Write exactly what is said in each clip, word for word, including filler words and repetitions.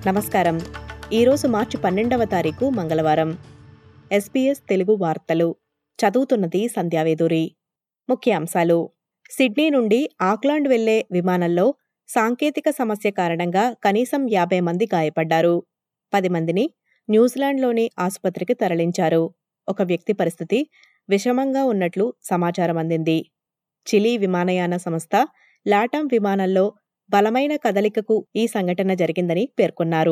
నమస్కారం. ఈరోజు మార్చి పన్నెండవ తారీఖు మంగళవారం. ఎస్బీఎస్ తెలుగు వార్తలు చదువుతున్నది సంధ్యావేదూరి. ముఖ్యాంశాలు: సిడ్నీ నుండి ఆక్లాండ్ వెళ్లే విమానంలో సాంకేతిక సమస్య కారణంగా కనీసం యాభై మంది గాయపడ్డారు. పది మందిని న్యూజిలాండ్లోని ఆసుపత్రికి తరలించారు. ఒక వ్యక్తి పరిస్థితి విషమంగా ఉన్నట్లు సమాచారం అందింది. చిలీ విమానయాన సంస్థ లాటమ్ విమానంలో బలమైన కదలికకు ఈ సంఘటన జరిగిందని పేర్కొన్నారు.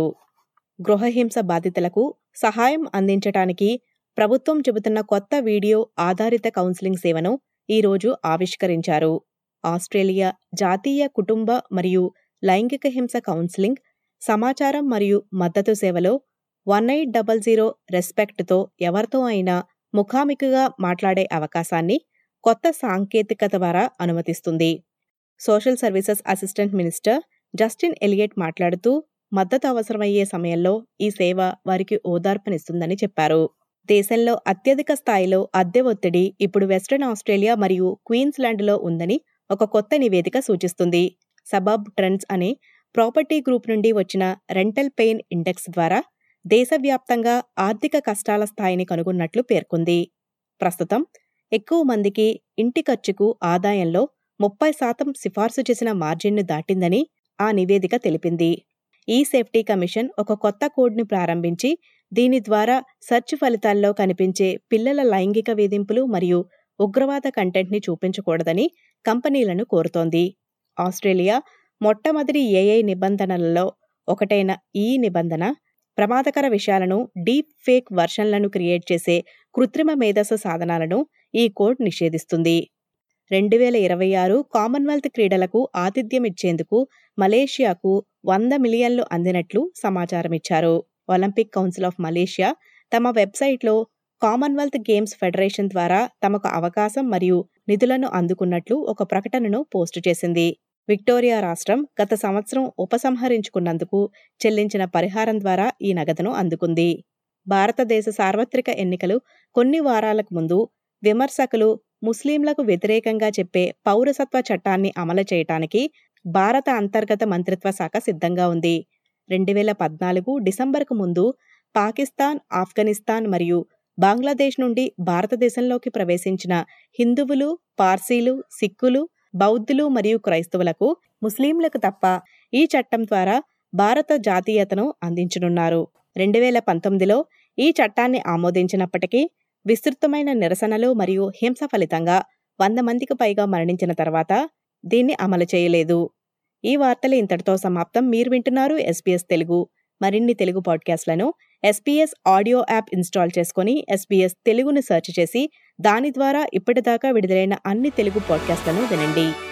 గృహహింస బాధితులకు సహాయం అందించటానికి ప్రభుత్వం చెబుతున్న కొత్త వీడియో ఆధారిత కౌన్సిలింగ్ సేవను ఈరోజు ఆవిష్కరించారు. ఆస్ట్రేలియా జాతీయ కుటుంబ మరియు లైంగిక హింస కౌన్సిలింగ్, సమాచారం మరియు మద్దతు సేవలో వన్ ఎయిట్ డబల్ జీరో రెస్పెక్ట్తో ఎవరితో అయినా ముఖాముఖిగా మాట్లాడే అవకాశాన్ని కొత్త సాంకేతికత ద్వారా అనుమతిస్తుంది. Social services assistant minister Justin Elliot మాట్లాడుతూ, మద్దతు అవసరమయ్యే సమయంలో ఈ సేవ వారికి ఓదార్పునిస్తుందని చెప్పారు. దేశంలో అత్యధిక స్థాయిలో అద్దె ఒత్తిడి ఇప్పుడు వెస్ట్రన్ ఆస్ట్రేలియా మరియు క్వీన్స్లాండ్లో ఉందని ఒక కొత్త నివేదిక సూచిస్తుంది. సబర్బ్ ట్రెండ్స్ అనే ప్రాపర్టీ గ్రూప్ నుండి వచ్చిన రెంటల్ పెయిన్ ఇండెక్స్ ద్వారా దేశవ్యాప్తంగా ఆర్థిక కష్టాల స్థాయిని కనుగొన్నట్లు పేర్కొంది. ప్రస్తుతం ఎక్కువ మందికి ఇంటి ఖర్చుకు ఆదాయంలో ముప్పై శాతం సిఫార్సు చేసిన మార్జిన్ను దాటిందని ఆ నివేదిక తెలిపింది. ఈ సేఫ్టీ కమిషన్ ఒక కొత్త కోడ్ని ప్రారంభించి దీని ద్వారా సెర్చ్ ఫలితాల్లో కనిపించే పిల్లల లైంగిక వేధింపులు మరియు ఉగ్రవాద కంటెంట్ని చూపించకూడదని కంపెనీలను కోరుతోంది. ఆస్ట్రేలియా మొట్టమొదటి ఏఐ నిబంధనలలో ఒకటైన ఈ నిబంధన ప్రమాదకర విషయాలను, డీప్ ఫేక్ వర్షన్లను క్రియేట్ చేసే కృత్రిమ మేధస్సు సాధనాలను ఈ కోడ్ నిషేధిస్తుంది. రెండు వేల ఇరవై ఆరు కామన్వెల్త్ క్రీడలకు ఆతిథ్యమిచ్చేందుకు మలేషియాకు వంద మిలియన్లు అందినట్లు సమాచారమిచ్చారు. ఒలింపిక్ కౌన్సిల్ ఆఫ్ మలేషియా తమ వెబ్సైట్లో కామన్వెల్త్ గేమ్స్ ఫెడరేషన్ ద్వారా తమకు అవకాశం మరియు నిధులను అందుకున్నట్లు ఒక ప్రకటనను పోస్టు చేసింది. విక్టోరియా రాష్ట్రం గత సంవత్సరం ఉపసంహరించుకున్నందుకు చెల్లించిన పరిహారం ద్వారా ఈ నగదును అందుకుంది. భారతదేశ సార్వత్రిక ఎన్నికలు కొన్ని వారాలకు ముందు విమర్శకులు ముస్లింలకు వ్యతిరేకంగా చెప్పే పౌరసత్వ చట్టాన్ని అమలు చేయటానికి భారత అంతర్గత మంత్రిత్వ శాఖ సిద్ధంగా ఉంది. రెండు వేల పద్నాలుగు డిసెంబర్కు ముందు పాకిస్తాన్, ఆఫ్ఘనిస్తాన్ మరియు బంగ్లాదేశ్ నుండి భారతదేశంలోకి ప్రవేశించిన హిందువులు, పార్సీలు, సిక్కులు, బౌద్ధులు మరియు క్రైస్తవులకు, ముస్లింలకు తప్ప ఈ చట్టం ద్వారా భారత జాతీయతను అందించనున్నారు. రెండు వేల పంతొమ్మిదిలో ఈ చట్టాన్ని ఆమోదించినప్పటికీ విస్తృతమైన నిరసనలు మరియు హింస ఫలితంగా వంద మందికి పైగా మరణించిన తర్వాత దీన్ని అమలు చేయలేదు. ఈ వార్తలు ఇంతటితో సమాప్తం. మీరు వింటున్నారు ఎస్బీఎస్ తెలుగు. మరిన్ని తెలుగు పాడ్కాస్ట్లను ఎస్బీఎస్ ఆడియో యాప్ ఇన్స్టాల్ చేసుకుని ఎస్బీఎస్ తెలుగును సెర్చ్ చేసి దాని ద్వారా ఇప్పటిదాకా విడుదలైన అన్ని తెలుగు పాడ్కాస్ట్లను వినండి.